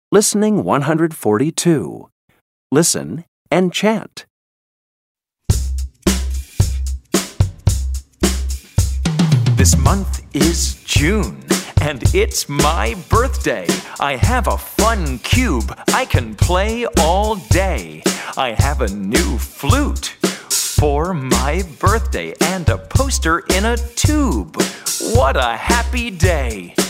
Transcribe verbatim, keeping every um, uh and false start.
Listening one hundred forty-two. Listen and chant. This month is June, and it's my birthday. I have a fun cube I can play all day. I have a new flute for my birthday and a poster in a tube. What a happy day!